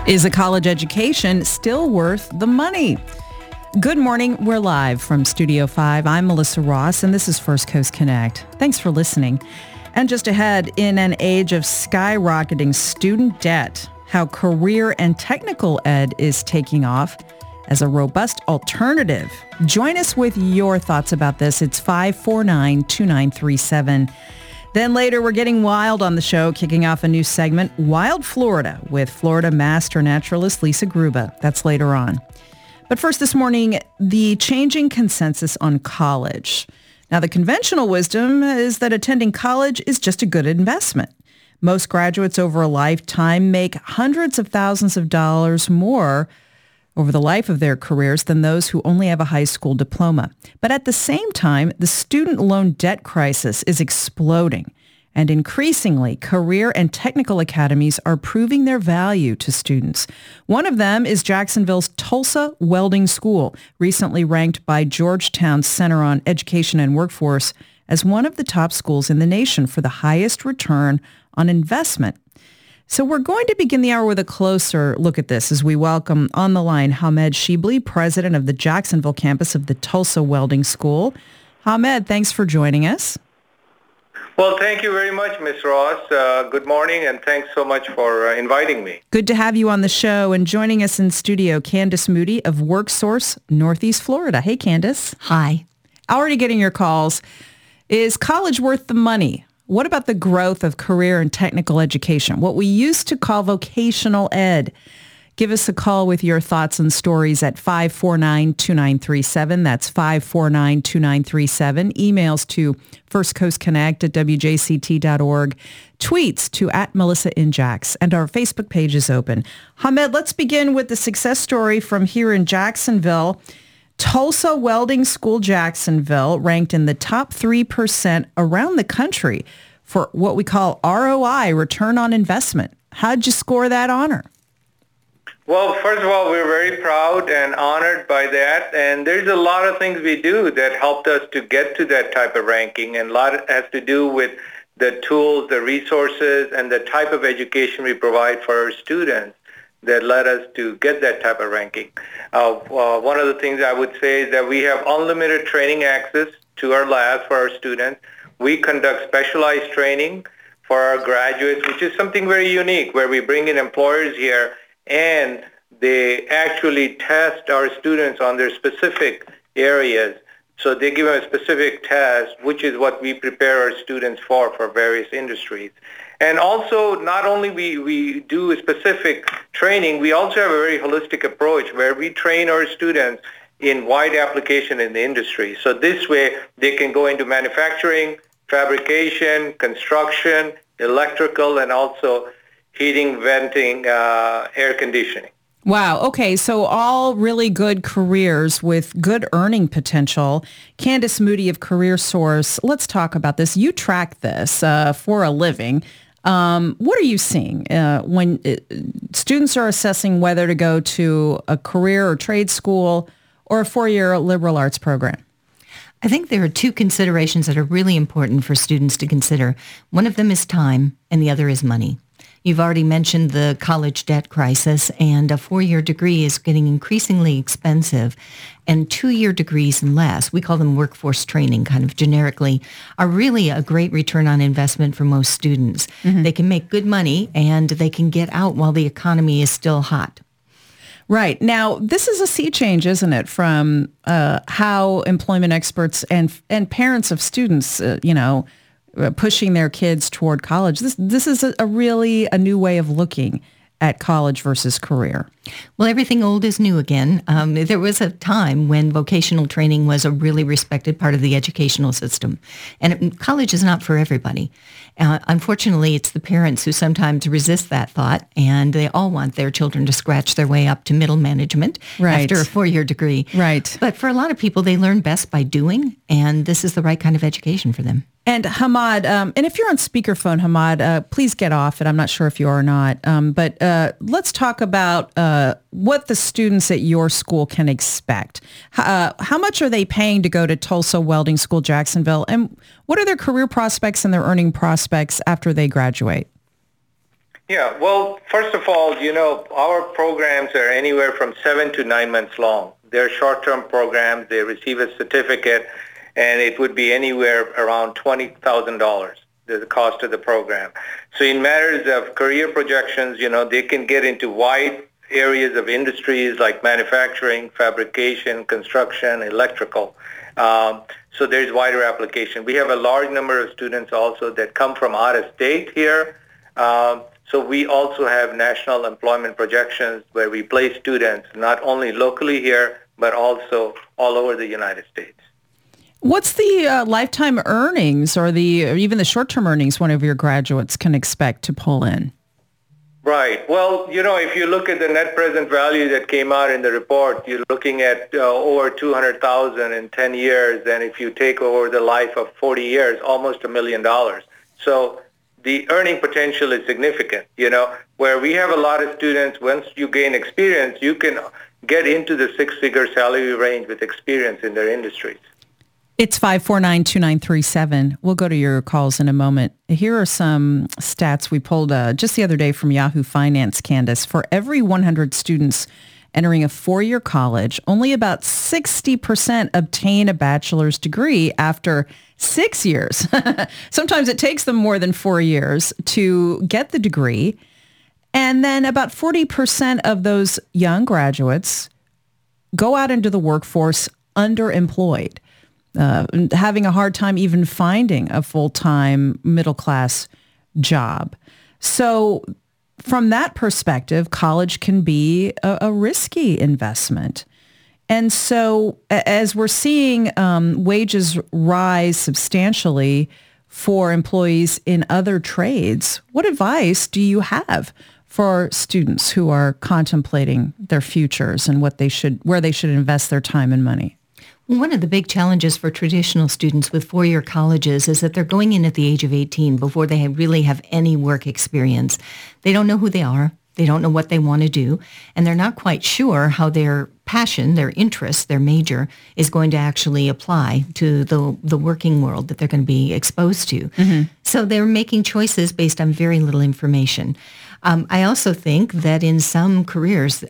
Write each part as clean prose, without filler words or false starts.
Is a college education still worth the money? Good morning. We're live from Studio 5. I'm Melissa Ross, and this is First Coast Connect. Thanks for listening. And just ahead, in an age of skyrocketing student debt, how career and technical ed is taking off as a robust alternative. Join us with your thoughts about this. It's 549-2937. Then later, we're getting wild on the show, kicking off a new segment, Wild Florida, with Florida master naturalist Lisa Gruba. That's later on. But first this morning, the changing consensus on college. Now, the conventional wisdom is that attending college is just a good investment. Most graduates over a lifetime make hundreds of thousands of dollars more over the life of their careers than those who only have a high school diploma. But at the same time, the student loan debt crisis is exploding. And increasingly, career and technical academies are proving their value to students. One of them is Jacksonville's Tulsa Welding School, recently ranked by Georgetown's Center on Education and Workforce as one of the top schools in the nation for the highest return on investment. So we're going to begin the hour with a closer look at this as we welcome on the line Hamed Shibli, president of the Jacksonville campus of the Tulsa Welding School. Hamed, thanks for joining us. Well, thank you very much, Ms. Ross. Good morning, and thanks so much for inviting me. Good to have you on the show. And joining us in studio, Candace Moody of WorkSource, Northeast Florida. Hey, Candace. Hi. Already getting your calls. Is college worth the money? What about the growth of career and technical education, what we used to call vocational ed? Give us a call with your thoughts and stories at 549-2937. That's 549-2937. Emails to firstcoastconnect@wjct.org. Tweets to @MelissaInJax. And our Facebook page is open. Hamed, let's begin with the success story from here in Jacksonville. Tulsa Welding School Jacksonville ranked in the top 3% around the country for what we call ROI, return on investment. How'd you score that honor? Well, first of all, we're very proud and honored by that. And there's a lot of things we do that helped us to get to that type of ranking. And a lot has to do with the tools, the resources, and the type of education we provide for our students that led us to get that type of ranking. One of the things I would say is that we have unlimited training access to our labs for our students. We conduct specialized training for our graduates, which is something very unique, where we bring in employers here and they actually test our students on their specific areas. So they give them a specific test, which is what we prepare our students for various industries. And also, not only we do a specific training, we also have a very holistic approach where we train our students in wide application in the industry. So this way, they can go into manufacturing, fabrication, construction, electrical, and also heating, venting, air conditioning. Wow. Okay. So all really good careers with good earning potential. Candace Moody of CareerSource, let's talk about this. You track this for a living. What are you seeing when students are assessing whether to go to a career or trade school or a four-year liberal arts program? I think there are two considerations that are really important for students to consider. One of them is time, and the other is money. You've already mentioned the college debt crisis, and a four-year degree is getting increasingly expensive, and two-year degrees and less, we call them workforce training kind of generically, are really a great return on investment for most students. Mm-hmm. They can make good money, and they can get out while the economy is still hot. Right. Now, this is a sea change, isn't it, from how employment experts and parents of students, pushing their kids toward college. This is a really a new way of looking at college versus career. Well, everything old is new again. There was a time when vocational training was a really respected part of the educational system. And college is not for everybody. Unfortunately, it's the parents who sometimes resist that thought, and they all want their children to scratch their way up to middle management after a four-year degree. Right. But for a lot of people, they learn best by doing, and this is the right kind of education for them. And Hamed, and if you're on speakerphone, Hamed, please get off it. I'm not sure if you are or not. But let's talk about what the students at your school can expect. How much are they paying to go to Tulsa Welding School, Jacksonville? And what are their career prospects and their earning prospects after they graduate? Yeah, well, first of all, our programs are anywhere from 7 to 9 months long. They're short-term programs. They receive a certificate, and it would be anywhere around $20,000, the cost of the program. So in matters of career projections, they can get into wide areas of industries like manufacturing, fabrication, construction, electrical. So there's wider application. We have a large number of students also that come from out of state here. So we also have national employment projections where we place students not only locally here, but also all over the United States. What's the lifetime earnings or even the short-term earnings one of your graduates can expect to pull in? Right. Well, if you look at the net present value that came out in the report, you're looking at over $200,000 in 10 years. And if you take over the life of 40 years, almost $1 million. So the earning potential is significant, where we have a lot of students, once you gain experience, you can get into the six-figure salary range with experience in their industries. It's 549-2937. We'll go to your calls in a moment. Here are some stats we pulled just the other day from Yahoo Finance, Candace. For every 100 students entering a four-year college, only about 60% obtain a bachelor's degree after 6 years. Sometimes it takes them more than 4 years to get the degree. And then about 40% of those young graduates go out into the workforce underemployed, having a hard time even finding a full-time middle-class job. So from that perspective, college can be a risky investment. And so as we're seeing wages rise substantially for employees in other trades, what advice do you have for students who are contemplating their futures and where they should invest their time and money? One of the big challenges for traditional students with four-year colleges is that they're going in at the age of 18 before they really have any work experience. They don't know who they are. They don't know what they want to do. And they're not quite sure how their passion, their interest, their major is going to actually apply to the working world that they're going to be exposed to. Mm-hmm. So they're making choices based on very little information. I also think that in some careers,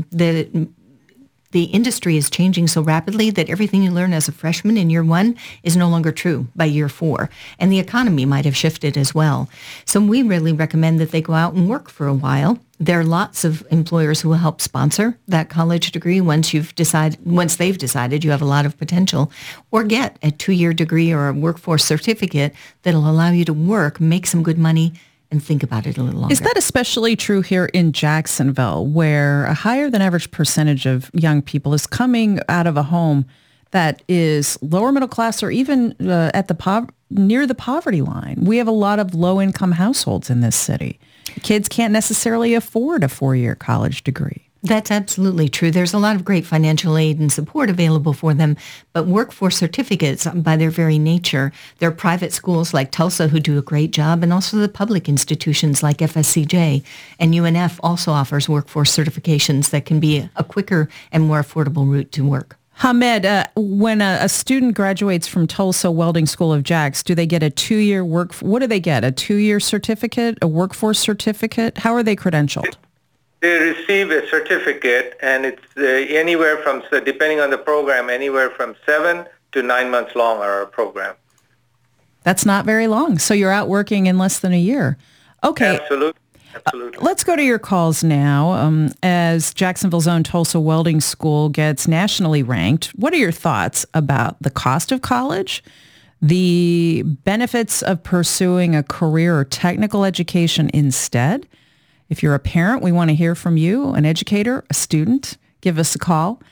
the industry is changing so rapidly that everything you learn as a freshman in year one is no longer true by year four. And the economy might have shifted as well. So we really recommend that they go out and work for a while. There are lots of employers who will help sponsor that college degree once they've decided you have a lot of potential, or get a 2-year degree or a workforce certificate that'll allow you to work, make some good money, and think about it a little longer. Is that especially true here in Jacksonville, where a higher than average percentage of young people is coming out of a home that is lower middle class or even at near the poverty line? We have a lot of low-income households in this city. Kids can't necessarily afford a 4-year college degree. That's absolutely true. There's a lot of great financial aid and support available for them, but workforce certificates, by their very nature, there are private schools like Tulsa who do a great job, and also the public institutions like FSCJ, and UNF also offers workforce certifications that can be a quicker and more affordable route to work. Hamed, when a student graduates from Tulsa Welding School of Jax, do they get a 2-year what do they get? A 2-year certificate, a workforce certificate? How are they credentialed? They receive a certificate, and it's anywhere from, depending on the program, anywhere from 7 to 9 months long are our program. That's not very long. So you're out working in less than a year. Okay. Absolutely. Let's go to your calls now. As Jacksonville's own Tulsa Welding School gets nationally ranked, what are your thoughts about the cost of college, the benefits of pursuing a career or technical education instead? If you're a parent, we want to hear from you, an educator, a student. Give us a call,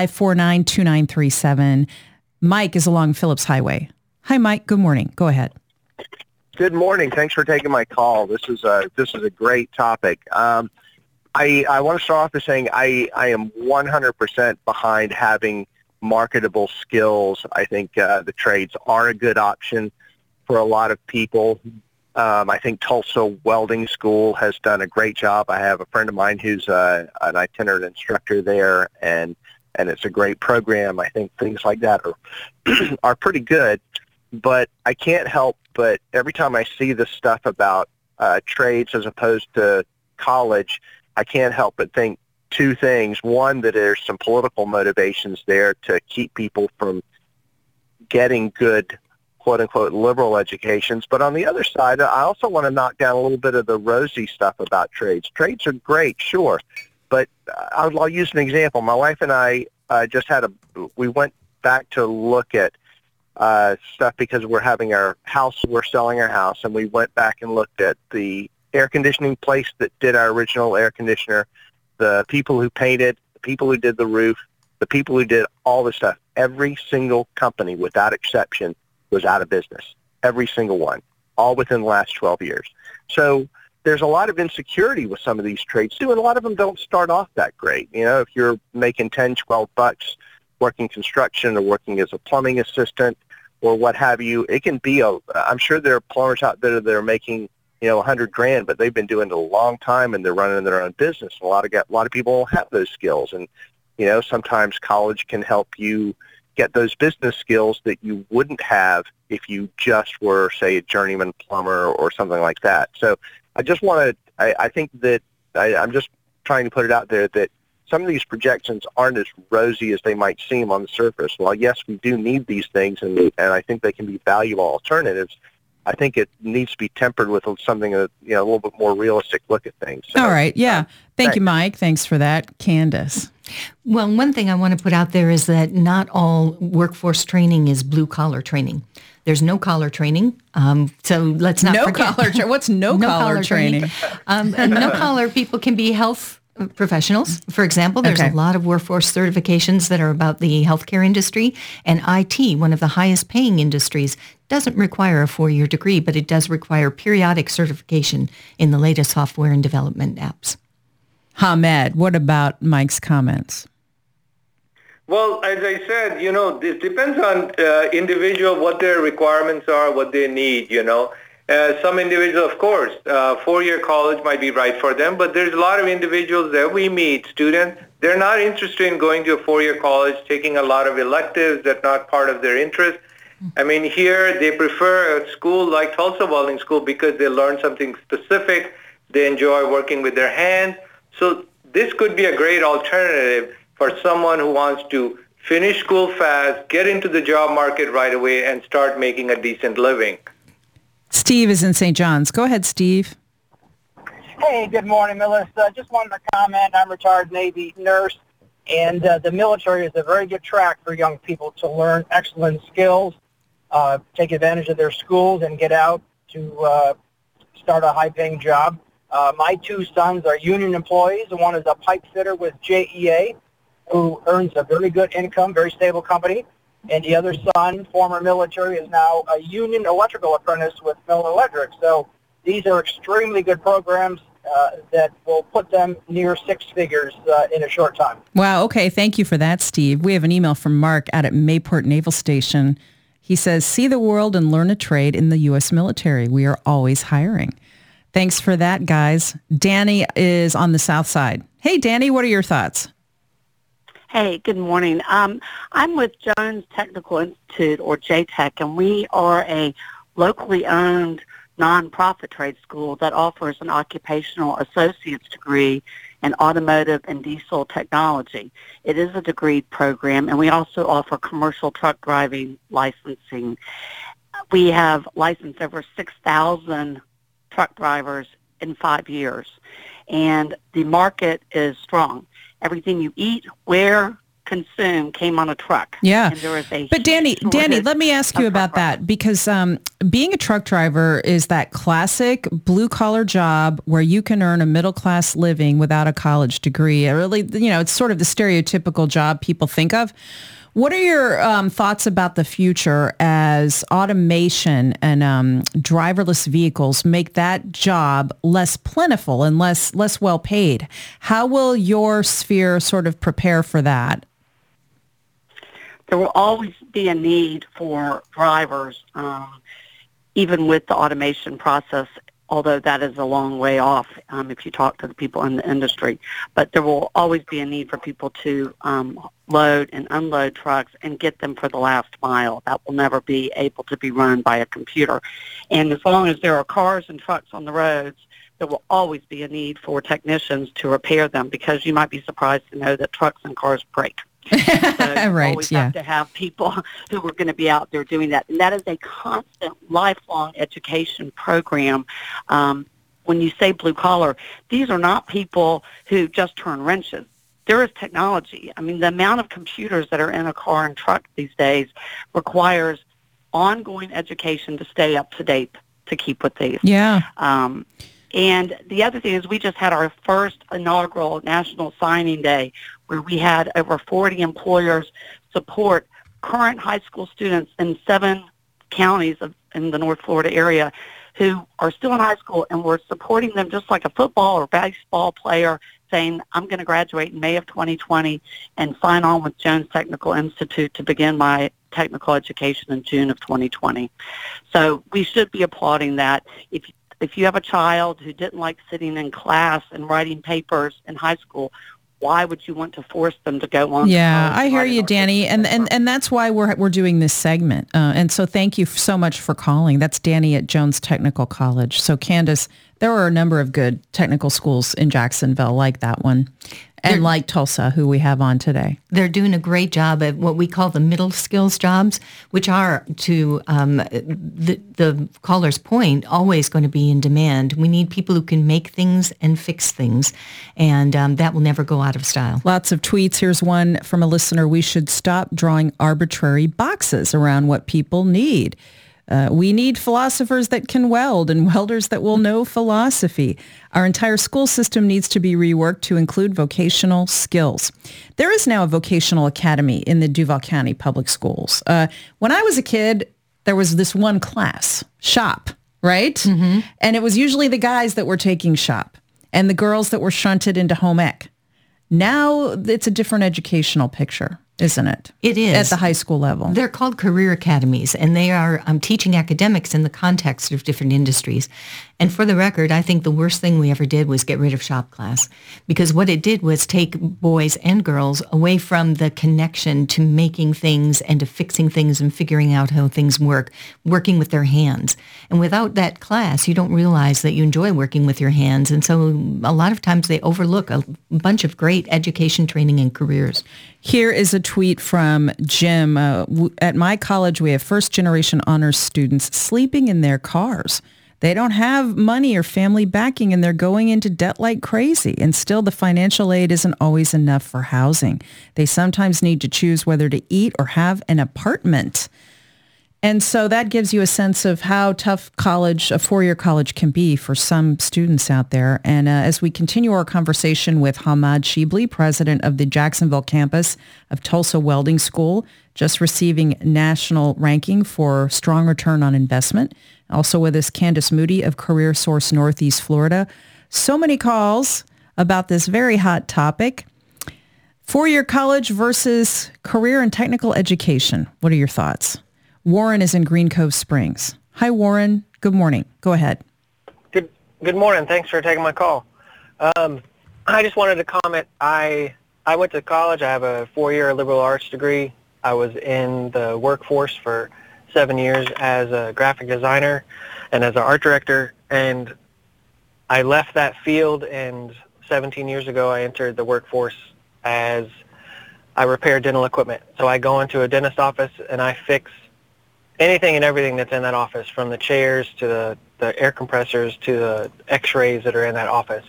549-2937. Mike is along Phillips Highway. Hi, Mike. Good morning. Go ahead. Good morning. Thanks for taking my call. This is a great topic. I want to start off by saying I am 100% behind having marketable skills. I think the trades are a good option for a lot of people. I think Tulsa Welding School has done a great job. I have a friend of mine who's an itinerant instructor there, and it's a great program. I think things like that are pretty good. But I can't help but every time I see this stuff about trades as opposed to college, I can't help but think two things. One, that there's some political motivations there to keep people from getting good, quote-unquote, liberal educations. But on the other side, I also want to knock down a little bit of the rosy stuff about trades. Trades are great, sure. But I'll use an example. My wife and I we went back to look at stuff because we're selling our house, and we went back and looked at the air conditioning place that did our original air conditioner, the people who painted, the people who did the roof, the people who did all this stuff. Every single company, without exception, was out of business. Every single one, all within the last 12 years. So there's a lot of insecurity with some of these trades too, and a lot of them don't start off that great. You know, if you're making 10, 12 bucks working construction or working as a plumbing assistant or what have you, it can be I'm sure there are plumbers out there that are making, $100,000, but they've been doing it a long time and they're running their own business. A lot of people don't have those skills, and sometimes college can help you get those business skills that you wouldn't have if you just were, say, a journeyman plumber or something like that. So I just want to, I think that I'm just trying to put it out there that some of these projections aren't as rosy as they might seem on the surface. While yes, we do need these things, and I think they can be valuable alternatives, I think it needs to be tempered with something, a little bit more realistic look at things. So, all right. Yeah. Thank you, Mike. Thanks for that. Candace. Well, one thing I want to put out there is that not all workforce training is blue-collar training. There's no-collar training, so let's not forget. What's no-collar training? No-collar people can be health professionals. For example, there's a lot of workforce certifications that are about the healthcare industry, and IT, one of the highest paying industries, doesn't require a 4-year degree, but it does require periodic certification in the latest software and development apps. Hamed, what about Mike's comments? Well, as I said, this depends on individual, what their requirements are, what they need, Some individuals, of course, 4-year college might be right for them, but there's a lot of individuals that we meet, students, they're not interested in going to a 4-year college, taking a lot of electives that's not part of their interest. I mean, here they prefer a school like Tulsa Welding School because they learn something specific. They enjoy working with their hands. So this could be a great alternative for someone who wants to finish school fast, get into the job market right away, and start making a decent living. Steve is in St. John's. Go ahead, Steve. Hey, good morning, Melissa. Just wanted to comment. I'm a retired Navy nurse, and the military is a very good track for young people to learn excellent skills, take advantage of their schools, and get out to start a high-paying job. My 2 sons are union employees. One is a pipe fitter with JEA, who earns a very good income, very stable company. And the other son, former military, is now a union electrical apprentice with Miller Electric. So these are extremely good programs that will put them near 6 figures in a short time. Wow. Okay. Thank you for that, Steve. We have an email from Mark out at Mayport Naval Station. He says, see the world and learn a trade in the U.S. military. We are always hiring. Thanks for that, guys. Danny is on the south side. Hey, Danny, what are your thoughts? Hey, good morning. I'm with Jones Technical Institute, or JTech, and we are a locally owned nonprofit trade school that offers an occupational associate's degree in automotive and diesel technology. It is a degree program, and we also offer commercial truck driving licensing. We have licensed over 6,000 truck drivers in 5 years, and the market is strong. Everything you eat, wear, consume came on a truck. Yeah. And there is a but Danny, let me ask you about that, because being a truck driver is that classic blue-collar job where you can earn a middle-class living without a college degree. It really, it's sort of the stereotypical job people think of. What are your thoughts about the future as automation and driverless vehicles make that job less plentiful and less well paid? How will your sphere sort of prepare for that? There will always be a need for drivers, even with the automation process although that is a long way off if you talk to the people in the industry. But there will always be a need for people to load and unload trucks and get them for the last mile. That will never be able to be run by a computer. And as long as there are cars and trucks on the roads, there will always be a need for technicians to repair them, because you might be surprised to know that trucks and cars break. So you Right, always yeah. have to have people who are going to be out there doing that. And that is a constant, lifelong education program. When you say blue collar, these are not people who just turn wrenches. There is technology. I mean, the amount of computers that are in a car and truck these days requires ongoing education to stay up to date to keep with these. Yeah. And the other thing is, we just had our first inaugural National Signing Day, where we had over 40 employers support current high school students in 7 counties in the North Florida area who are still in high school, and we're supporting them just like a football or baseball player, saying, I'm going to graduate in May of 2020 and sign on with Jones Technical Institute to begin my technical education in June of 2020. So we should be applauding that. If you have a child who didn't like sitting in class and writing papers in high school, why would you want to force them to go on? Yeah, I hear you, Danny, and that's why we're doing this segment. And so thank you so much for calling. That's Danny at Jones Technical College. So Candace, there are a number of good technical schools in Jacksonville like that one, and like Tulsa, who we have on today. They're doing a great job at what we call the middle skills jobs, which are, to the caller's point, always going to be in demand. We need people who can make things and fix things, and that will never go out of style. Lots of tweets. Here's one from a listener. We should stop drawing arbitrary boxes around what people need. We need philosophers that can weld and welders that will know philosophy. Our entire school system needs to be reworked to include vocational skills. There is now a vocational academy in the Duval County Public Schools. When I was a kid, there was this one class, shop, right? Mm-hmm. And it was usually the guys that were taking shop and the girls that were shunted into home ec. Now it's a different educational picture, isn't it? It is. At the high school level. They're called career academies, and they are teaching academics in the context of different industries. And for the record, I think the worst thing we ever did was get rid of shop class, because what it did was take boys and girls away from the connection to making things and to fixing things and figuring out how things work, working with their hands. And without that class, you don't realize that you enjoy working with your hands. And so a lot of times they overlook a bunch of great education, training, and careers. Here is a tweet from Jim. At my college, we have first-generation honors students sleeping in their cars. They don't have money or family backing, and they're going into debt like crazy. And still, the financial aid isn't always enough for housing. They sometimes need to choose whether to eat or have an apartment. And so that gives you a sense of how tough college, a four-year college, can be for some students out there. And as we continue our conversation with Hamad Shibli, president of the Jacksonville campus of Tulsa Welding School, just receiving national ranking for strong return on investment. Also with us, Candace Moody of Career Source Northeast Florida. So many calls about this very hot topic. Four-year college versus career and technical education. What are your thoughts? Warren is in Green Cove Springs. Hi, Warren. Good morning. Go ahead. Good morning. Thanks for taking my call. I just wanted to comment. I went to college. I have a 4-year liberal arts degree. I was in the workforce for 7 years as a graphic designer and as an art director, and I left that field, and 17 years ago I entered the workforce as I repair dental equipment. So I go into a dentist office and I fix anything and everything that's in that office, from the chairs to the air compressors to the x-rays that are in that office.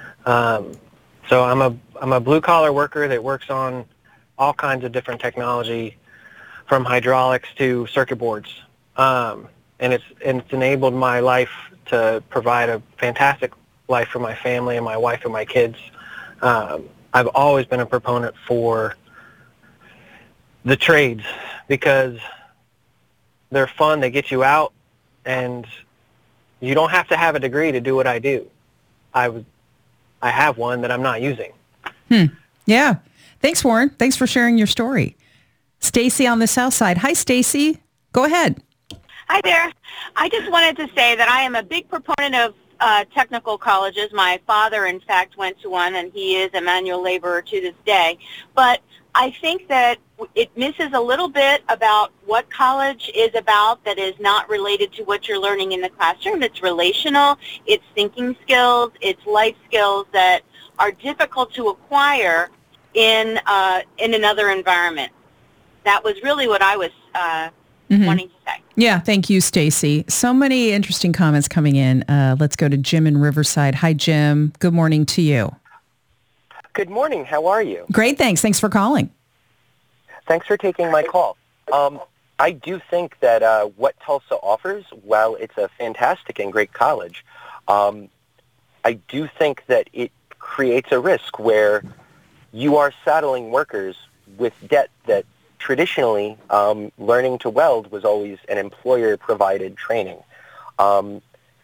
So I'm a blue-collar worker that works on all kinds of different technology, from hydraulics to circuit boards. And it's enabled my life to provide a fantastic life for my family and my wife and my kids. I've always been a proponent for the trades because they're fun, they get you out, and you don't have to have a degree to do what I do. I have one that I'm not using. Yeah. Thanks, Warren. Thanks for sharing your story. Stacy on the south side. Hi, Stacy. Go ahead. Hi there. I just wanted to say that I am a big proponent technical colleges. My father, in fact, went to one, and he is a manual laborer to this day. But I think that it misses a little bit about what college is about that is not related to what you're learning in the classroom. It's relational, it's thinking skills, it's life skills that are difficult to acquire in another environment. That was really what I was wanting to say. Yeah, thank you, Stacy. So many interesting comments coming in. Let's go to Jim in Riverside. Hi, Jim. Good morning to you. Good morning. How are you? Great, thanks. Thanks for calling. Thanks for taking my call. I do think that what Tulsa offers, while it's a fantastic and great college, I do think that it creates a risk where you are saddling workers with debt that traditionally learning to weld was always an employer-provided training. I'm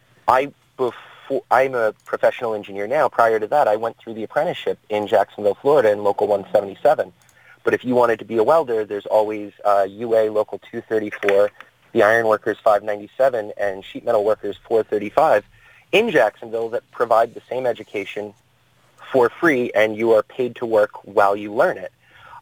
a professional engineer now. Prior to that, I went through the apprenticeship in Jacksonville, Florida in Local 177. But if you wanted to be a welder, there's always UA Local 234, the Iron Workers 597, and Sheet Metal Workers 435 in Jacksonville that provide the same education for free, and you are paid to work while you learn it.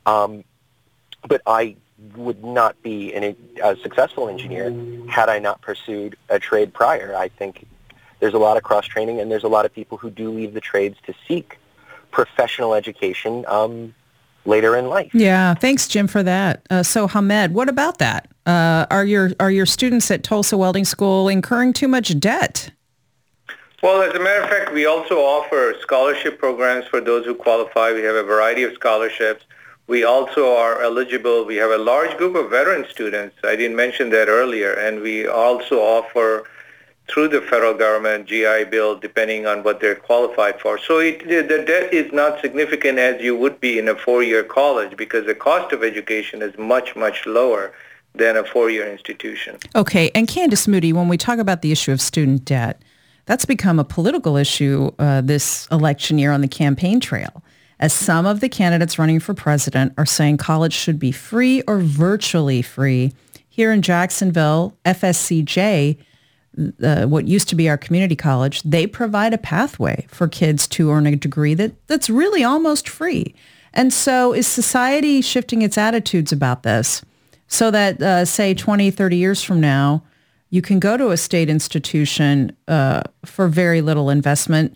But I would not be a successful engineer had I not pursued a trade prior. I think there's a lot of cross-training, and there's a lot of people who do leave the trades to seek professional education later in life. Yeah, thanks, Jim, for that. So, Hamed, what about that? Are your students at Tulsa Welding School incurring too much debt? Well, as a matter of fact, we also offer scholarship programs for those who qualify. We have a variety of scholarships. We also are eligible. We have a large group of veteran students. I didn't mention that earlier. And we also offer through the federal government GI Bill, depending on what they're qualified for. So the debt is not significant as you would be in a four-year college because the cost of education is much, much lower than a four-year institution. Okay. And Candace Moody, when we talk about the issue of student debt, that's become a political issue this election year on the campaign trail, as some of the candidates running for president are saying college should be free or virtually free. Here in Jacksonville, FSCJ, what used to be our community college, they provide a pathway for kids to earn a degree that's really almost free. And so is society shifting its attitudes about this so that, say, 20, 30 years from now, you can go to a state institution for very little investment?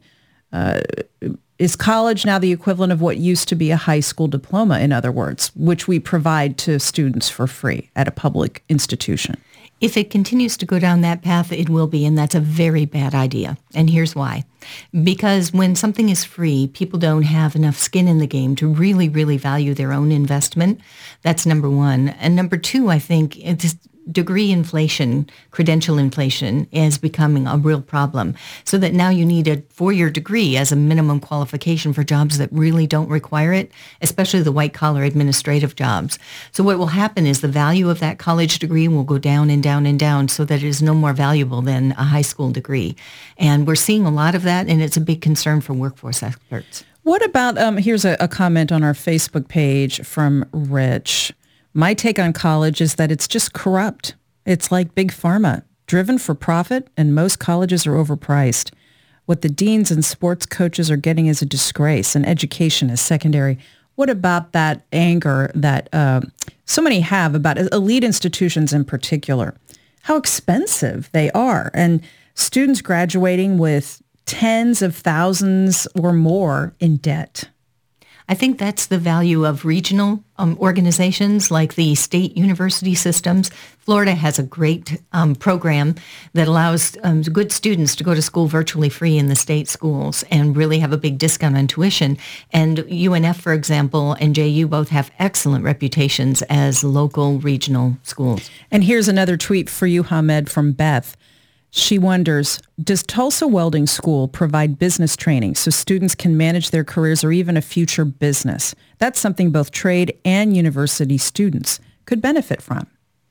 Is college now the equivalent of what used to be a high school diploma, in other words, which we provide to students for free at a public institution? If it continues to go down that path, it will be, and that's a very bad idea. And here's why. Because when something is free, people don't have enough skin in the game to really, really value their own investment. That's number one. And number two, I think it's degree inflation, credential inflation is becoming a real problem. So that now you need a 4-year degree as a minimum qualification for jobs that really don't require it, especially the white-collar administrative jobs. So what will happen is the value of that college degree will go down and down and down so that it is no more valuable than a high school degree. And we're seeing a lot of that, and it's a big concern for workforce experts. What about, here's a comment on our Facebook page from Rich. My take on college is that it's just corrupt. It's like big pharma, driven for profit, and most colleges are overpriced. What the deans and sports coaches are getting is a disgrace, and education is secondary. What about that anger that so many have about elite institutions in particular? How expensive they are, and students graduating with tens of thousands or more in debt. I think that's the value of regional organizations like the state university systems. Florida has a great program that allows good students to go to school virtually free in the state schools and really have a big discount on tuition. And UNF, for example, and JU both have excellent reputations as local regional schools. And here's another tweet for you, Hamed, from Beth. She wonders, does Tulsa Welding School provide business training so students can manage their careers or even a future business? That's something both trade and university students could benefit from.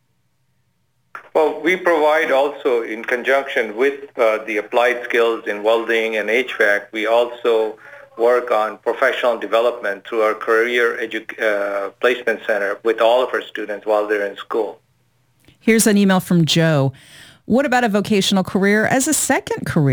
Well, we provide also, in conjunction with the applied skills in welding and HVAC, we also work on professional development through our career placement center with all of our students while they're in school. Here's an email from Joe. What about a vocational career as a second career?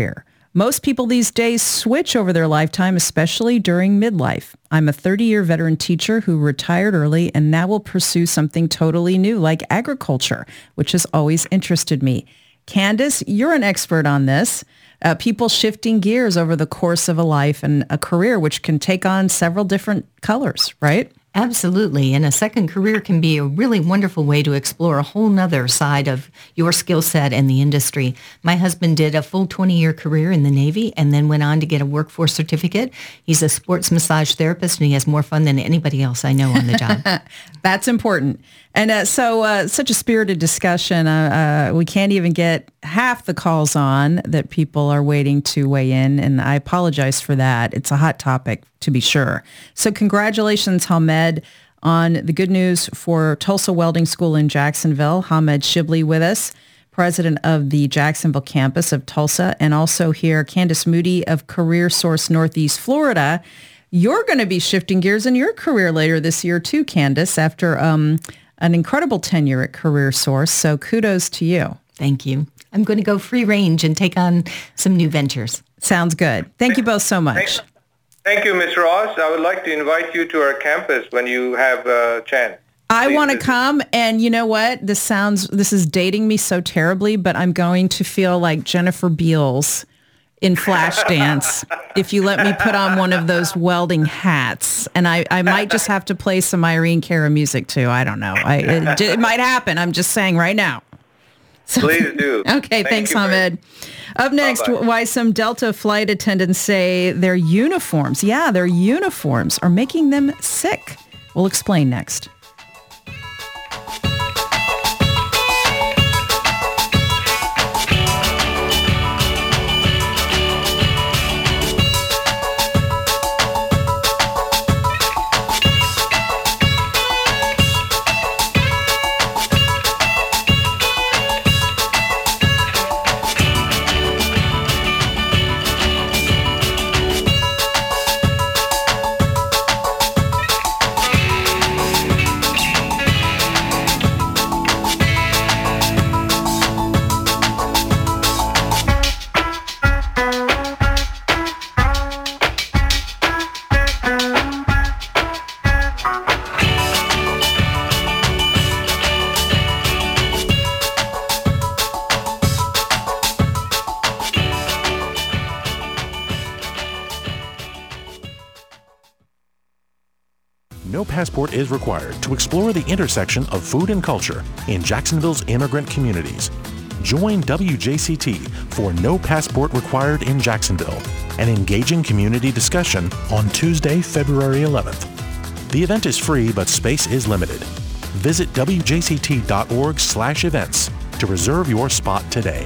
Most people these days switch over their lifetime, especially during midlife. I'm a 30-year veteran teacher who retired early and now will pursue something totally new like agriculture, which has always interested me. Candace, you're an expert on this. People shifting gears over the course of a life and a career, which can take on several different colors, right? Absolutely. And a second career can be a really wonderful way to explore a whole nother side of your skill set and the industry. My husband did a full 20-year career in the Navy and then went on to get a workforce certificate. He's a sports massage therapist, and he has more fun than anybody else I know on the job. That's important. And such a spirited discussion. We can't even get half the calls on that people are waiting to weigh in, and I apologize for that. It's a hot topic, to be sure. So congratulations, Hamed, on the good news for Tulsa Welding School in Jacksonville. Hamed Shibli with us, president of the Jacksonville campus of Tulsa, and also here, Candace Moody of Career Source Northeast Florida. You're going to be shifting gears in your career later this year too, Candace, after an incredible tenure at Career Source. So kudos to you. Thank you. I'm going to go free range and take on some new ventures. Sounds good. Thank you both so much. Thank you, Ms. Ross. I would like to invite you to our campus when you have a chance. I want to come, and you know what? This is dating me so terribly, but I'm going to feel like Jennifer Beals in Flashdance if you let me put on one of those welding hats. And I might just have to play some Irene Cara music too. I don't know. It might happen. I'm just saying right now. So, please do. Okay, thanks, Hamed. Up next, why some Delta flight attendants say their uniforms are making them sick. We'll explain next. No passport is required to explore the intersection of food and culture in Jacksonville's immigrant communities. Join WJCT for No Passport Required in Jacksonville, an engaging community discussion on Tuesday, February 11th. The event is free, but space is limited. Visit wjct.org/events to reserve your spot today.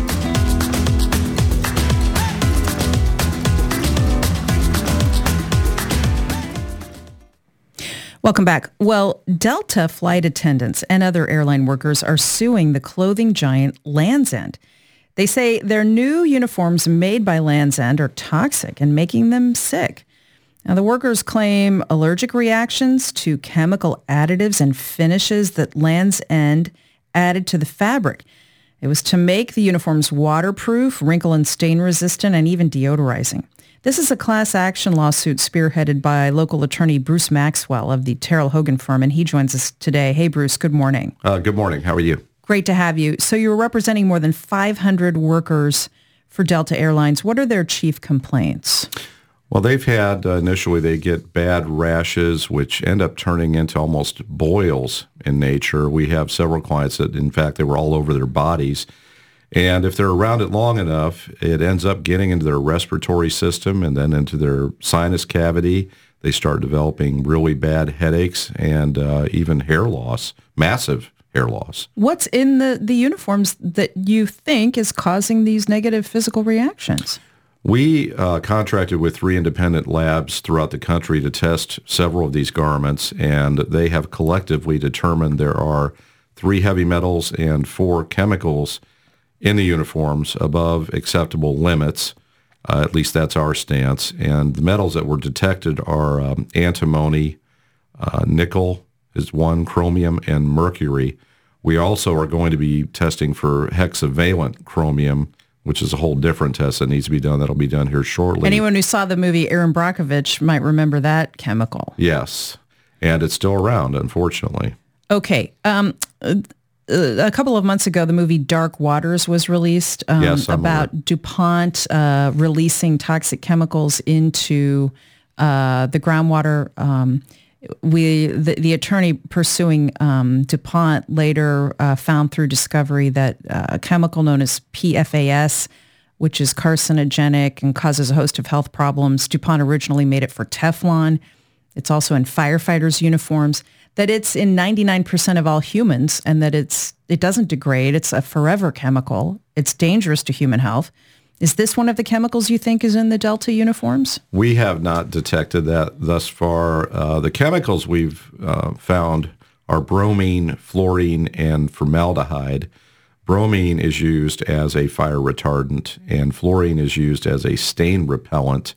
Welcome back. Well, Delta flight attendants and other airline workers are suing the clothing giant Lands' End. They say their new uniforms made by Lands' End are toxic and making them sick. Now, the workers claim allergic reactions to chemical additives and finishes that Lands' End added to the fabric. It was to make the uniforms waterproof, wrinkle and stain resistant, and even deodorizing. This is a class action lawsuit spearheaded by local attorney Bruce Maxwell of the Terrell Hogan firm, and he joins us today. Hey, Bruce, good morning. Good morning. How are you? Great to have you. So you're representing more than 500 workers for Delta Airlines. What are their chief complaints? Well, they've had, initially they get bad rashes, which end up turning into almost boils in nature. We have several clients that, in fact, they were all over their bodies. And if they're around it long enough, it ends up getting into their respiratory system and then into their sinus cavity. They start developing really bad headaches and even hair loss, massive hair loss. What's in the uniforms that you think is causing these negative physical reactions? We contracted with 3 independent labs throughout the country to test several of these garments, and they have collectively determined there are 3 heavy metals and 4 chemicals in the uniforms above acceptable limits. At least that's our stance. And the metals that were detected are antimony, nickel is one, chromium, and mercury. We also are going to be testing for hexavalent chromium, which is a whole different test that needs to be done. That'll be done here shortly. Anyone who saw the movie Erin Brockovich might remember that chemical. Yes, and it's still around, unfortunately. Okay. A couple of months ago, the movie Dark Waters was released about DuPont releasing toxic chemicals into the groundwater. The attorney pursuing DuPont later found through discovery that a chemical known as PFAS, which is carcinogenic and causes a host of health problems. DuPont originally made it for Teflon. It's also in firefighters' uniforms. That it's in 99% of all humans, and that it doesn't degrade. It's a forever chemical. It's dangerous to human health. Is this one of the chemicals you think is in the Delta uniforms? We have not detected that thus far. The chemicals we've found are bromine, fluorine, and formaldehyde. Bromine is used as a fire retardant, and fluorine is used as a stain repellent.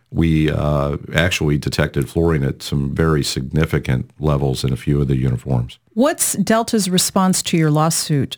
We actually detected fluorine at some very significant levels in a few of the uniforms. What's Delta's response to your lawsuit?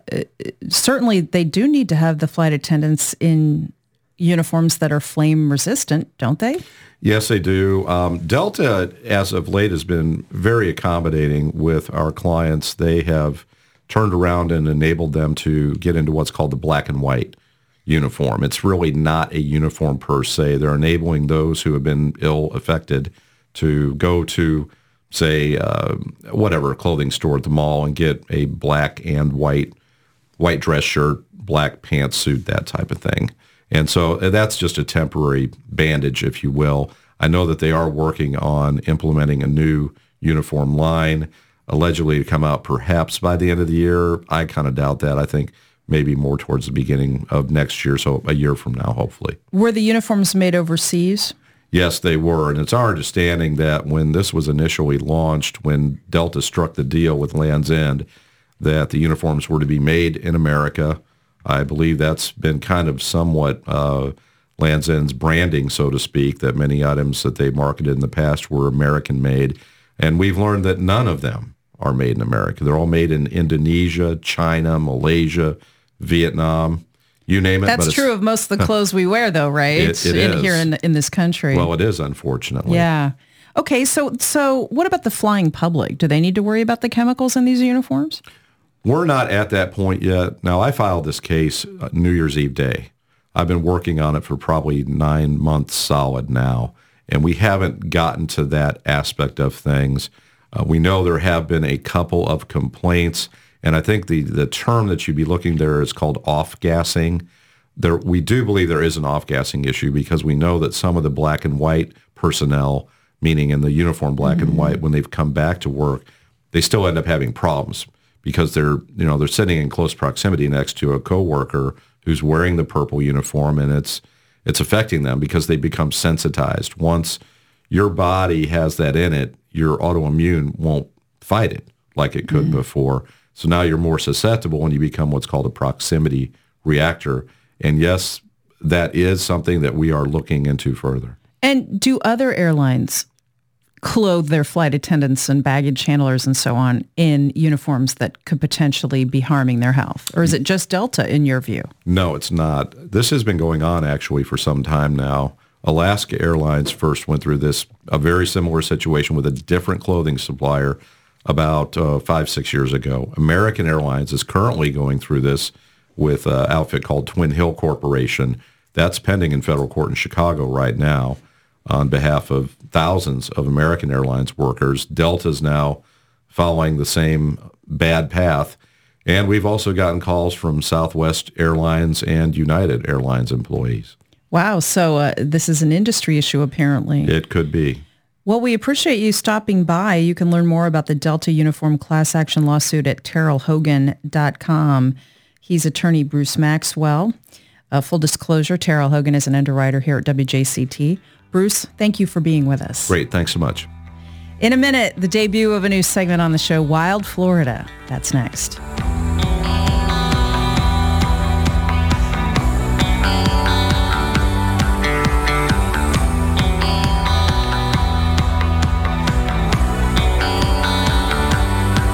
Certainly, they do need to have the flight attendants in uniforms that are flame resistant, don't they? Yes, they do. Delta, as of late, has been very accommodating with our clients. They have turned around and enabled them to get into what's called the black and white uniform. It's really not a uniform per se. They're enabling those who have been affected to go to, say, whatever clothing store at the mall and get a black and white dress shirt, black pantsuit, that type of thing. And so that's just a temporary bandage, if you will. I know that they are working on implementing a new uniform line, allegedly to come out perhaps by the end of the year. I kind of doubt that. I think maybe more towards the beginning of next year, so a year from now, hopefully. Were the uniforms made overseas? Yes, they were. And it's our understanding that when this was initially launched, when Delta struck the deal with Land's End, that the uniforms were to be made in America. I believe that's been kind of somewhat Land's End's branding, so to speak, that many items that they marketed in the past were American-made. And we've learned that none of them are made in America. They're all made in Indonesia, China, Malaysia, Vietnam, you name it. That's true of most of the clothes we wear, though, right? It is. Here in this country. Well, it is, unfortunately. Yeah. Okay, so what about the flying public? Do they need to worry about the chemicals in these uniforms? We're not at that point yet. Now, I filed this case New Year's Eve day. I've been working on it for probably 9 months solid now, and we haven't gotten to that aspect of things. We know there have been a couple of complaints, and I think the term that you'd be looking there is called off-gassing. We do believe there is an off-gassing issue because we know that some of the black and white personnel, meaning in the uniform black and white, when they've come back to work, they still end up having problems because they're sitting in close proximity next to a coworker who's wearing the purple uniform, and it's affecting them because they become sensitized. Once your body has that in it, your autoimmune won't fight it like it could before. So now you're more susceptible when you become what's called a proximity reactor. And yes, that is something that we are looking into further. And do other airlines clothe their flight attendants and baggage handlers and so on in uniforms that could potentially be harming their health? Or is it just Delta in your view? No, it's not. This has been going on actually for some time now. Alaska Airlines first went through a very similar situation with a different clothing supplier about 5-6 years ago. American Airlines is currently going through this with an outfit called Twin Hill Corporation. That's pending in federal court in Chicago right now on behalf of thousands of American Airlines workers. Delta's now following the same bad path. And we've also gotten calls from Southwest Airlines and United Airlines employees. Wow. So this is an industry issue, apparently. It could be. Well, we appreciate you stopping by. You can learn more about the Delta Uniform class action lawsuit at TerrellHogan.com. He's attorney Bruce Maxwell. Full disclosure, Terrell Hogan is an underwriter here at WJCT. Bruce, thank you for being with us. Great. Thanks so much. In a minute, the debut of a new segment on the show, Wild Florida. That's next.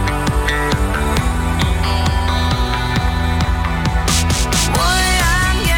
Boy, I'm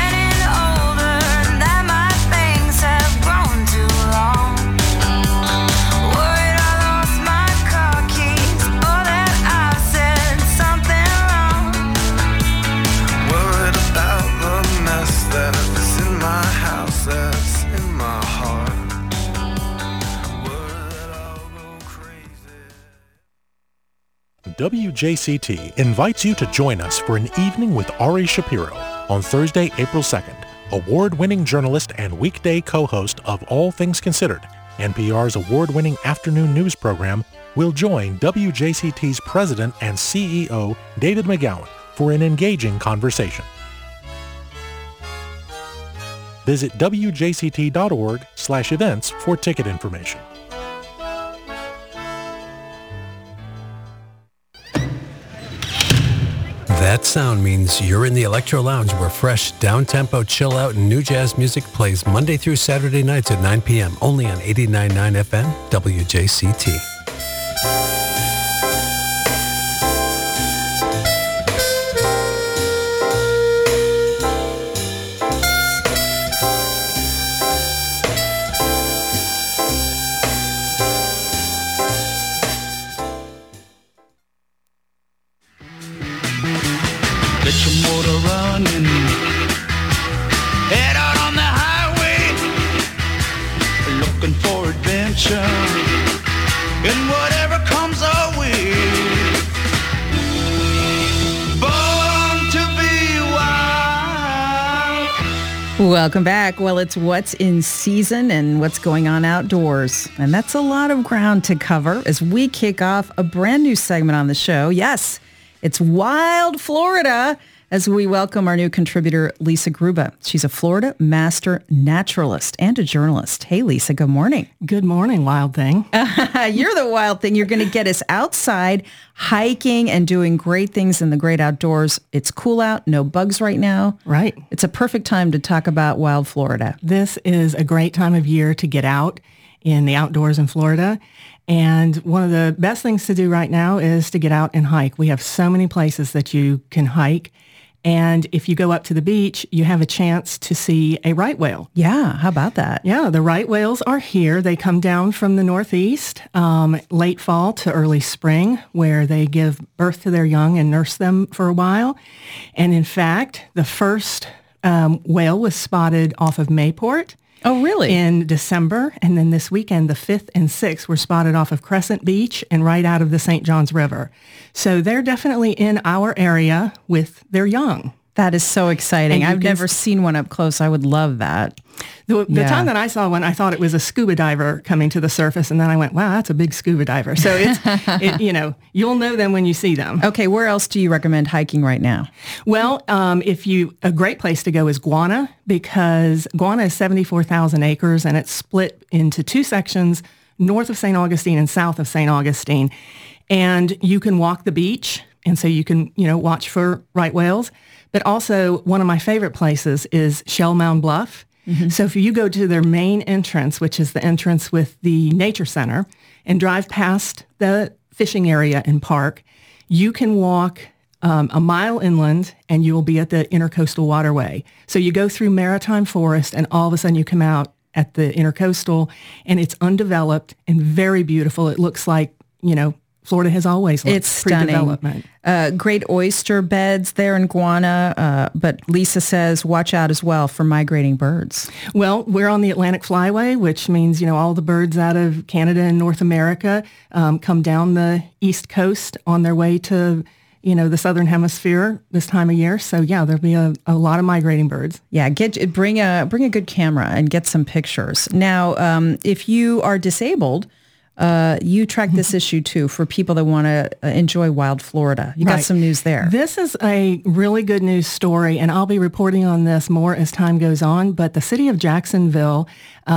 WJCT invites you to join us for an evening with Ari Shapiro on Thursday, April 2nd. Award-winning journalist and weekday co-host of All Things Considered, NPR's award-winning afternoon news program, will join WJCT's president and CEO, David McGowan, for an engaging conversation. Visit wjct.org/events for ticket information. That sound means you're in the Electro Lounge where fresh, down-tempo, chill-out, and new jazz music plays Monday through Saturday nights at 9 p.m. only on 89.9 FM WJCT. Get your motor running. Head out on the highway, looking for adventure, and whatever comes our way. Born to be wild. Welcome back. Well, it's what's in season and what's going on outdoors. And that's a lot of ground to cover as we kick off a brand new segment on the show. Yes, it's Wild Florida, as we welcome our new contributor, Lisa Gruba. She's a Florida master naturalist and a journalist. Hey, Lisa, good morning. Good morning, wild thing. You're the wild thing. You're going to get us outside, hiking and doing great things in the great outdoors. It's cool out, no bugs right now. Right. It's a perfect time to talk about Wild Florida. This is a great time of year to get out in the outdoors in Florida. And one of the best things to do right now is to get out and hike. We have so many places that you can hike. And if you go up to the beach, you have a chance to see a right whale. Yeah, how about that? Yeah, the right whales are here. They come down from the northeast, late fall to early spring, where they give birth to their young and nurse them for a while. And in fact, the first whale was spotted off of Mayport. Oh, really? In December. And then this weekend, the 5th and 6th were spotted off of Crescent Beach and right out of the St. Johns River. So they're definitely in our area with their young. That is so exciting. I've never seen one up close. I would love that. The time that I saw one, I thought it was a scuba diver coming to the surface. And then I went, wow, that's a big scuba diver. So you'll know them when you see them. Okay. Where else do you recommend hiking right now? Well, a great place to go is Guana, because Guana is 74,000 acres and it's split into two sections, north of St. Augustine and south of St. Augustine. And you can walk the beach. And so you can, watch for right whales. But also one of my favorite places is Shell Mound Bluff. Mm-hmm. So if you go to their main entrance, which is the entrance with the Nature Center, and drive past the fishing area and park, you can walk a mile inland and you will be at the Intercoastal Waterway. So you go through Maritime Forest and all of a sudden you come out at the Intercoastal and it's undeveloped and very beautiful. It looks like, Florida has always looked. It's stunning. Great oyster beds there in Guana, but Lisa says watch out as well for migrating birds. Well, we're on the Atlantic Flyway, which means, all the birds out of Canada and North America come down the East Coast on their way to, the Southern Hemisphere this time of year. So, yeah, there'll be a lot of migrating birds. Yeah, bring a good camera and get some pictures. Now, if you are disabled, you track this issue too for people that want to enjoy Wild Florida. You got some news there. This is a really good news story, and I'll be reporting on this more as time goes on, but the city of Jacksonville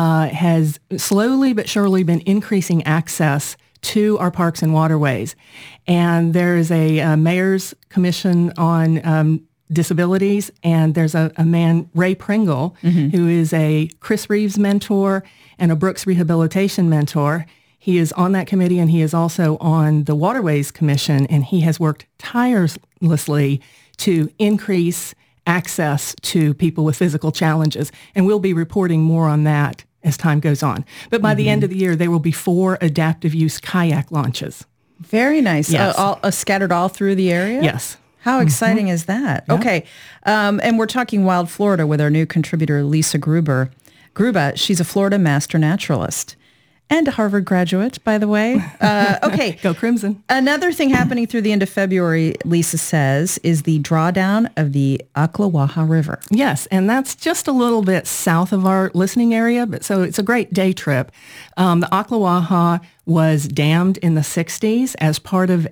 has slowly but surely been increasing access to our parks and waterways. And there's a mayor's commission on disabilities, and there's a man, Ray Pringle, who is a Chris Reeves mentor and a Brooks Rehabilitation mentor. He is on that committee, and he is also on the Waterways Commission, and he has worked tirelessly to increase access to people with physical challenges. And we'll be reporting more on that as time goes on. But by the end of the year, there will be 4 adaptive use kayak launches. Very nice. Yes. Scattered all through the area? Yes. How exciting is that? Yeah. Okay. And we're talking Wild Florida with our new contributor, Lisa Gruba. She's a Florida master naturalist. And a Harvard graduate, by the way. Okay. Go Crimson. Another thing happening through the end of February, Lisa says, is the drawdown of the Ocklawaha River. Yes, and that's just a little bit south of our listening area, but so it's a great day trip. The Ocklawaha was dammed in the 60s as part of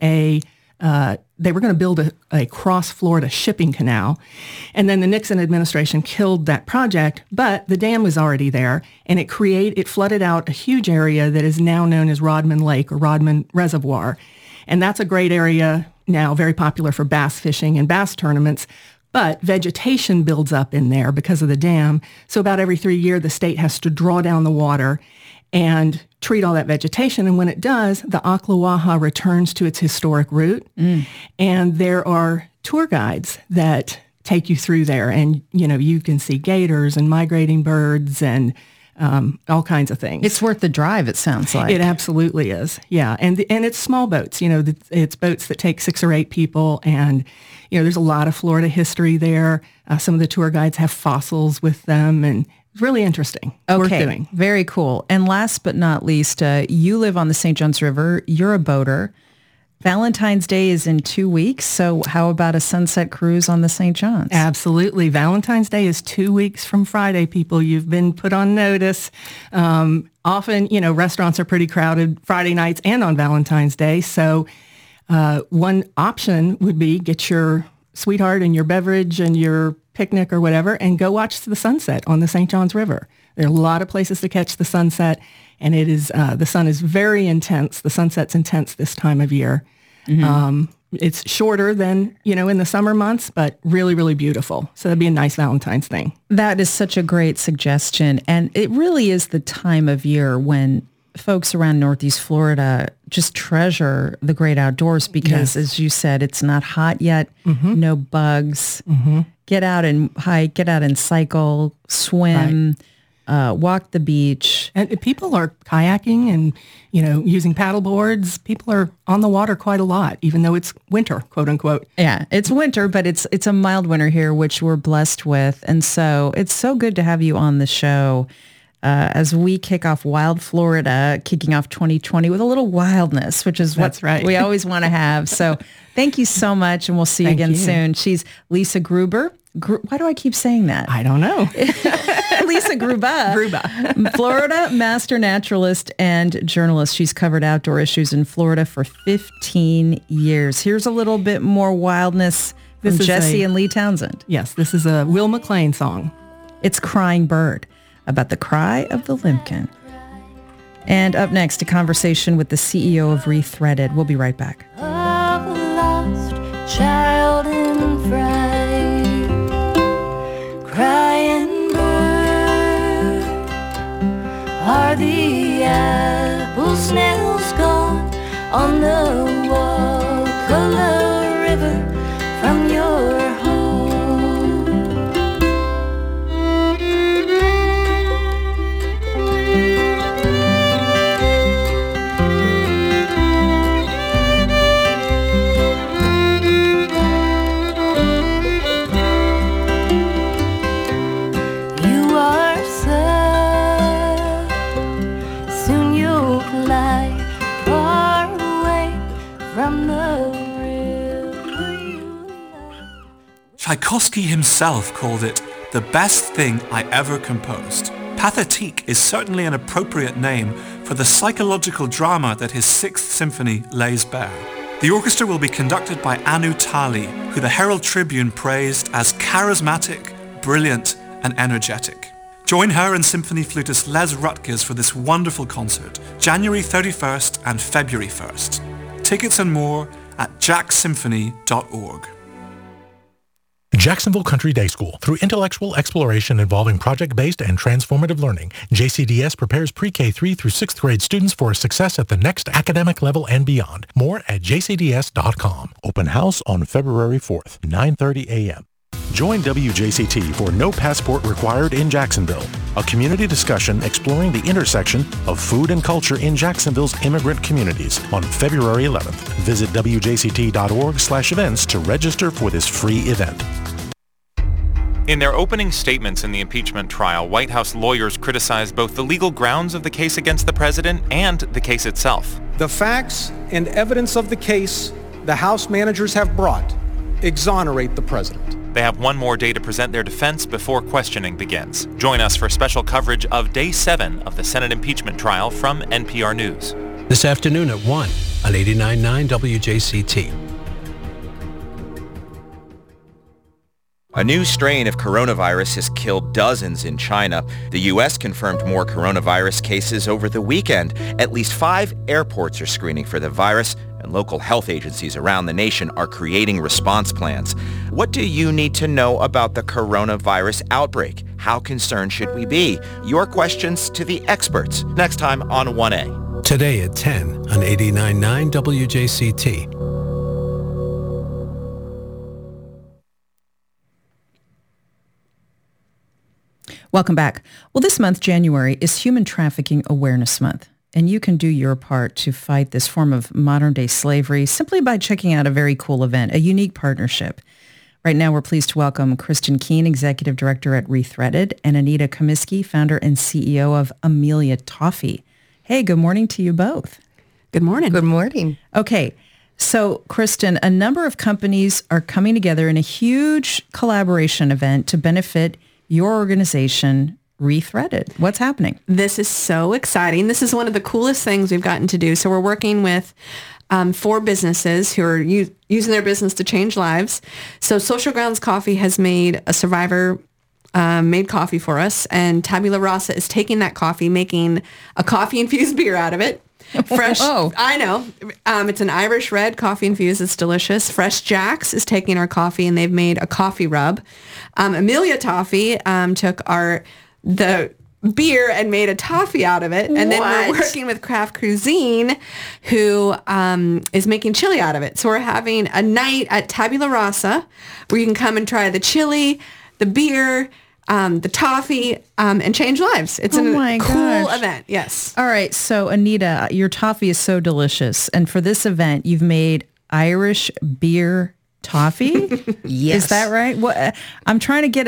they were going to build a cross-Florida shipping canal. And then the Nixon administration killed that project, but the dam was already there, and it flooded out a huge area that is now known as Rodman Lake or Rodman Reservoir. And that's a great area now, very popular for bass fishing and bass tournaments. But vegetation builds up in there because of the dam. So about every 3 years, the state has to draw down the water and treat all that vegetation. And when it does, the Ocklawaha returns to its historic route. And there are tour guides that take you through there. And, you can see gators and migrating birds and all kinds of things. It's worth the drive, it sounds like. It absolutely is. Yeah. And it's small boats. It's boats that take 6 or 8 people. And, there's a lot of Florida history there. Some of the tour guides have fossils with them, and it's really interesting. Worth doing. Very cool. And last but not least, you live on the St. Johns River. You're a boater. Valentine's Day is in 2 weeks. So how about a sunset cruise on the St. Johns? Absolutely. Valentine's Day is 2 weeks from Friday, people. You've been put on notice. Often, restaurants are pretty crowded Friday nights and on Valentine's Day. So one option would be get your sweetheart and your beverage and your picnic or whatever and go watch the sunset on the St. Johns River. There are a lot of places to catch the sunset, and it is the sun is very intense. The sunset's intense this time of year. It's shorter than, in the summer months, but really, really beautiful. So that'd be a nice Valentine's thing. That is such a great suggestion. And it really is the time of year when folks around Northeast Florida just treasure the great outdoors because, as you said, it's not hot yet, no bugs. Get out and hike, get out and cycle, swim, walk the beach. And people are kayaking and, using paddle boards. People are on the water quite a lot, even though it's winter, quote unquote. Yeah, it's winter, but it's a mild winter here, which we're blessed with. And so it's so good to have you on the show as we kick off Wild Florida, kicking off 2020 with a little wildness, which is what we always want to have. So thank you so much, and we'll see you again soon. She's Lisa Gruber. Why do I keep saying that? I don't know. Lisa Gruber. Florida master naturalist and journalist. She's covered outdoor issues in Florida for 15 years. Here's a little bit more wildness from Jesse and Lee Townsend. Yes, this is a Will McLean song. It's Crying Bird, about the cry of the limpkin. And up next, a conversation with the CEO of Rethreaded. We'll be right back. A lost child in fright, crying bird, are the apple snails gone on the Wakulla River from your home? Tchaikovsky himself called it the best thing I ever composed. Pathétique is certainly an appropriate name for the psychological drama that his Sixth Symphony lays bare. The orchestra will be conducted by Anu Tali, who the Herald Tribune praised as charismatic, brilliant, and energetic. Join her and symphony flutist Les Rutgers for this wonderful concert, January 31st and February 1st. Tickets and more at jacksymphony.org. Jacksonville Country Day School. Through intellectual exploration involving project-based and transformative learning, JCDS prepares pre-K 3 through 6th grade students for success at the next academic level and beyond. More at jcds.com. Open house on February 4th, 9:30 a.m. Join WJCT for No Passport Required in Jacksonville, a community discussion exploring the intersection of food and culture in Jacksonville's immigrant communities on February 11th. Visit WJCT.org/events to register for this free event. In their opening statements in the impeachment trial, White House lawyers criticized both the legal grounds of the case against the president and the case itself. The facts and evidence of the case the House managers have brought exonerate the president. They have one more day to present their defense before questioning begins. Join us for special coverage of Day 7 of the Senate impeachment trial from NPR News. This afternoon at 1 on 89.9 WJCT. A new strain of coronavirus has killed dozens in China. The U.S. confirmed more coronavirus cases over the weekend. At least 5 airports are screening for the virus, and local health agencies around the nation are creating response plans. What do you need to know about the coronavirus outbreak? How concerned should we be? Your questions to the experts. Next time on 1A. Today at 10 on 89.9 WJCT. Welcome back. Well, this month, January, is Human Trafficking Awareness Month, and you can do your part to fight this form of modern-day slavery simply by checking out a very cool event, a unique partnership. Right now, we're pleased to welcome Kristen Keene, Executive Director at Rethreaded, and Anita Comiskey, Founder and CEO of Amelia Toffee. Hey, good morning to you both. Good morning. Good morning. Okay. So, Kristen, a number of companies are coming together in a huge collaboration event to benefit your organization, Rethreaded. What's happening? This is so exciting. This is one of the coolest things we've gotten to do. So we're working with 4 businesses who are using their business to change lives. So Social Grounds Coffee has made a survivor made coffee for us, and Tabula Rasa is taking that coffee, making a coffee-infused beer out of it. Fresh, oh. I know. It's an Irish red coffee infused. It's delicious. Fresh Jacks is taking our coffee, and they've made a coffee rub. Amelia Toffee took the beer and made a toffee out of it. And then we're working with Craft Cuisine, who is making chili out of it. So we're having a night at Tabula Rasa where you can come and try the chili, the beer, the toffee, and change lives. It's a cool event. Yes. All right. So, Anita, your toffee is so delicious. And for this event, you've made Irish beer toffee? Yes. Is that right? What, I'm trying to get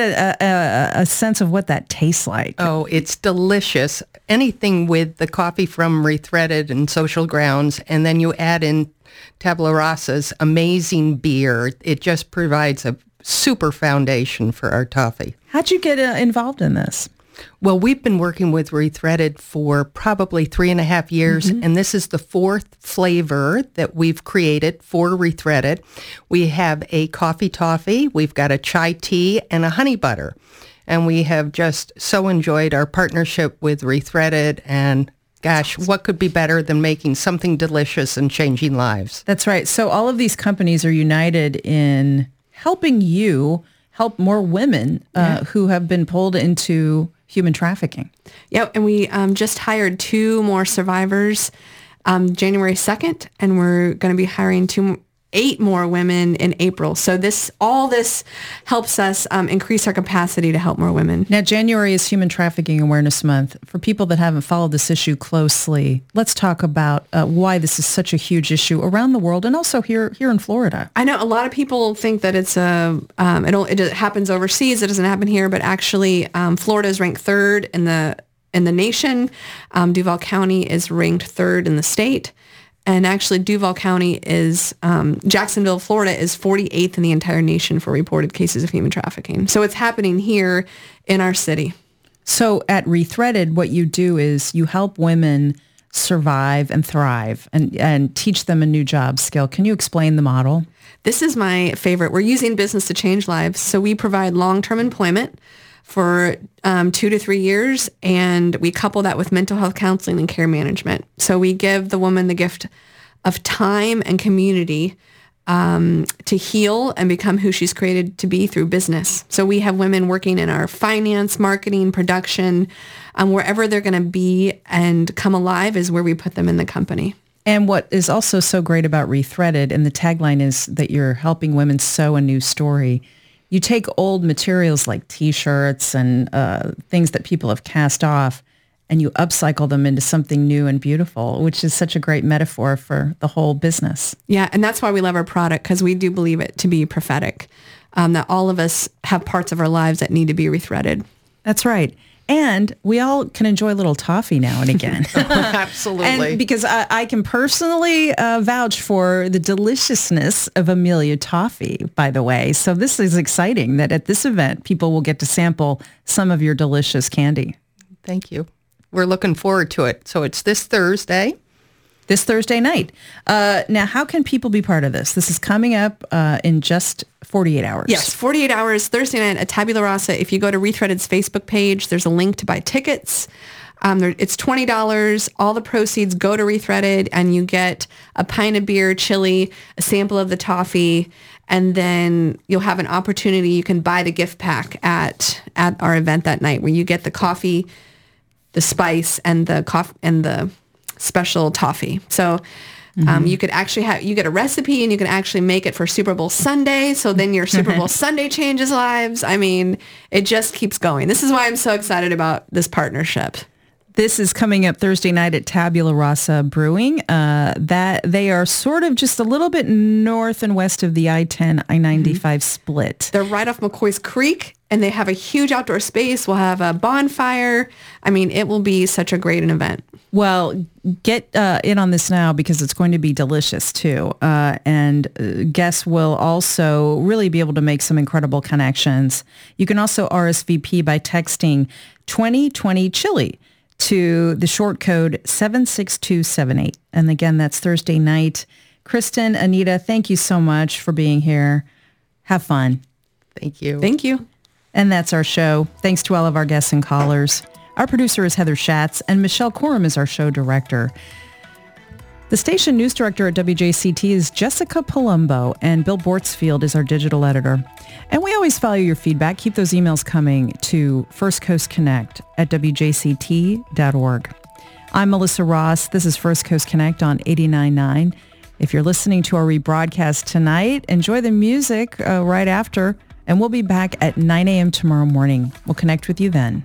a sense of what that tastes like. Oh, it's delicious. Anything with the coffee from Rethreaded and Social Grounds, and then you add in Tabula Rasa's amazing beer. It just provides a super foundation for our toffee. How'd you get involved in this? Well, we've been working with Rethreaded for probably 3.5 years, and this is the 4th flavor that we've created for Rethreaded. We have a coffee toffee, we've got a chai tea, and a honey butter. And we have just so enjoyed our partnership with Rethreaded, and gosh, what could be better than making something delicious and changing lives? That's right. So all of these companies are united in helping you help more women who have been pulled into human trafficking. Yep, and we just hired 2 more survivors January 2nd, and we're going to be hiring 8 more women in April. So all this helps us increase our capacity to help more women. Now, January is Human Trafficking Awareness Month. For people that haven't followed this issue closely, let's talk about why this is such a huge issue around the world and also here in Florida. I know a lot of people think that it's it happens overseas. It doesn't happen here, but actually, Florida is ranked 3rd in the nation. Duval County is ranked 3rd in the state. And actually, Duval County is, Jacksonville, Florida is 48th in the entire nation for reported cases of human trafficking. So it's happening here in our city. So at Rethreaded, what you do is you help women survive and thrive and teach them a new job skill. Can you explain the model? This is my favorite. We're using business to change lives. So we provide long-term employment for 2 to 3 years, and we couple that with mental health counseling and care management. So we give the woman the gift of time and community to heal and become who she's created to be through business. So we have women working in our finance, marketing, production, wherever they're going to be and come alive is where we put them in the company. And what is also so great about Rethreaded, and the tagline is that you're helping women sew a new story. You take old materials like T-shirts and things that people have cast off, and you upcycle them into something new and beautiful, which is such a great metaphor for the whole business. Yeah, and that's why we love our product, because we do believe it to be prophetic. that all of us have parts of our lives that need to be rethreaded. That's right. And we all can enjoy a little toffee now and again. Absolutely. And because I can personally vouch for the deliciousness of Amelia toffee, by the way. So this is exciting that at this event, people will get to sample some of your delicious candy. Thank you. We're looking forward to it. So it's this Thursday. This Thursday night. Now, how can people be part of this? This is coming up in just 48 hours. Yes, 48 hours, Thursday night at Tabula Rasa. If you go to Rethreaded's Facebook page, there's a link to buy tickets. It's $20. All the proceeds go to Rethreaded, and you get a pint of beer, chili, a sample of the toffee, and then you'll have an opportunity. You can buy the gift pack at our event that night, where you get the coffee, the spice, and the special toffee. So you could actually you get a recipe, and you can actually make it for Super Bowl Sunday. So then your Super Bowl Sunday changes lives. I mean, it just keeps going. This is why I'm so excited about this partnership. This is coming up Thursday night at Tabula Rasa Brewing. That they are sort of just a little bit north and west of the I-10, I-95 split. They're right off McCoy's Creek, and they have a huge outdoor space. We'll have a bonfire. I mean, it will be such a great event. Well, get in on this now, because it's going to be delicious too. And guests will also really be able to make some incredible connections. You can also RSVP by texting 2020 Chili to the short code 76278. And again, that's Thursday night. Kristen, Anita, thank you so much for being here. Have fun. Thank you. Thank you. And that's our show. Thanks to all of our guests and callers. Our producer is Heather Schatz, and Michelle Corum is our show director. The station news director at WJCT is Jessica Palumbo, and Bill Bortsfield is our digital editor. And we always value your feedback. Keep those emails coming to firstcoastconnect@wjct.org. I'm Melissa Ross. This is First Coast Connect on 89.9. If you're listening to our rebroadcast tonight, enjoy the music right after, and we'll be back at 9 a.m. tomorrow morning. We'll connect with you then.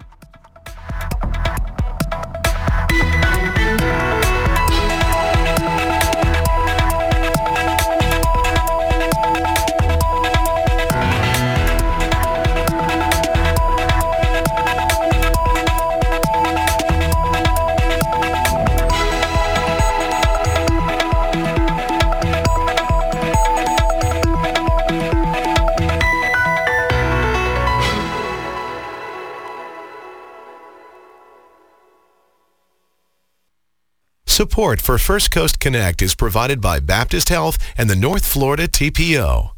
Support for First Coast Connect is provided by Baptist Health and the North Florida TPO.